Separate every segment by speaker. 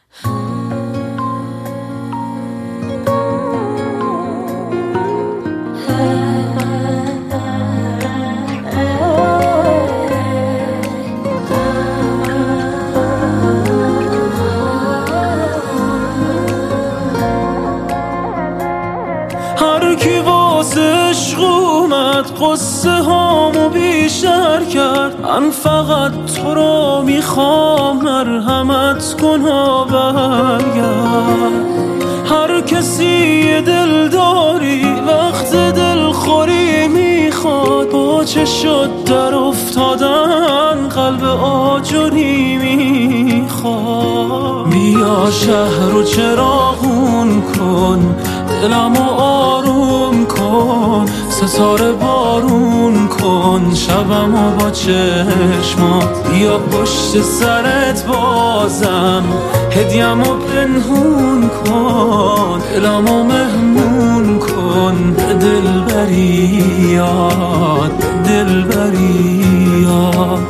Speaker 1: هر کی واسه عشق اومد قصه هامو بیشتر کرد. من فقط تو رو میخوام، مرحمت کن و برگرد. هر کسی دل داری وقت دلخوری میخواد، با چه شد در افتادن قلب آجری میخواد. بیا شهر رو چراغون کن، دلمو آروم کن، ستاره بارون کن شبمو با چشمات. بیا پشت سرت بازم هدیه‌مو پنهون کن، دلمو مهمون کن به دلبریات، دلبریات.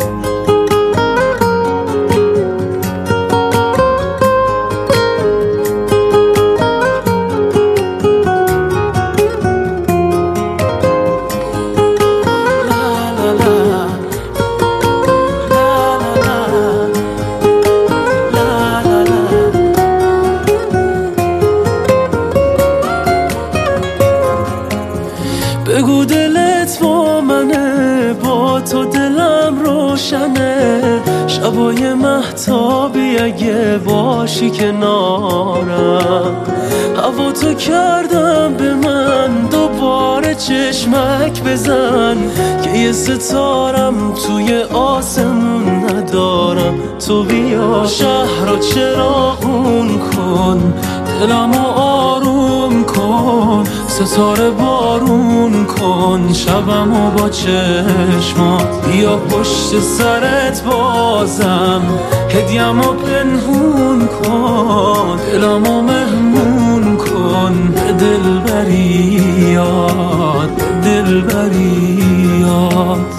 Speaker 1: بگو دلت با منه، با تو دلم روشنه. شبای مهتابی اگه باشی کنارم، هوا تو کردم به من دوباره چشمک بزن، که یه ستارم توی آسمون ندارم. تو بیا شهر رو چراغون کن، دلمو آروم کن، ستاره بارون کن شبمو با چشمات. بیا پشت سرت بازم هدیه‌مو پنهون کن، دلمو مهمون کن به دلبریات، دلبریات.